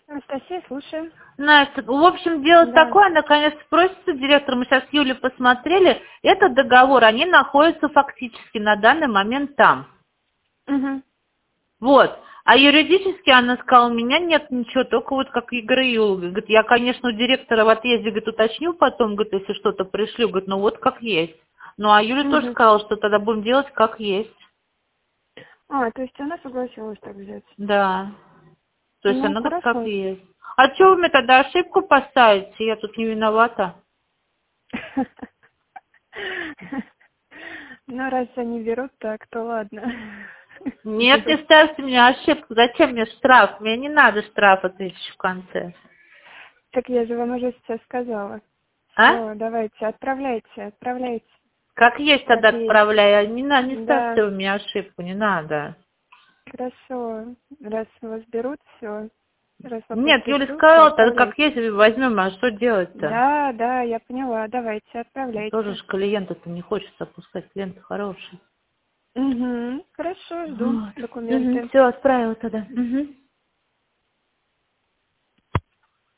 Анастасия, слушаю. Настя, в общем, дело Да. такое, наконец просится директор, мы сейчас с Юлей посмотрели, этот договор, они находятся фактически на данный момент там. Угу. Вот. А юридически она сказала, у меня нет ничего, только вот как Игорь Юл. Говорит, я, конечно, у директора в отъезде, говорит, уточню потом, говорит, если что-то пришлю, говорит, ну вот как есть. Ну, а Юля тоже Угу. сказала, что тогда будем делать как есть. А, то есть она согласилась так взять. Да. То есть Ну, она говорит, как хорошо. есть. А что вы мне тогда ошибку поставите? Я тут не виновата. Ну, раз они берут так, то ладно. Нет, не Берут. ставьте мне ошибку. Зачем мне штраф? Мне не надо штрафа тысячу в конце. Так я же вам уже сейчас сказала. А? Все, давайте, отправляйте. Как есть тогда Как есть. отправляю. Не Да, ставьте вы мне ошибку, не надо. хорошо. Раз вас берут, все. Раз вопрос Нет, Юля решился, сказала, тогда как отправляйте. есть возьмем, а что делать-то? Да, да, я поняла. Давайте, Тоже отправляйте. ж клиента-то не хочется опускать, клиент хороший. Угу. Хорошо, жду Вот. документы. Все, отправила тогда. Мгм.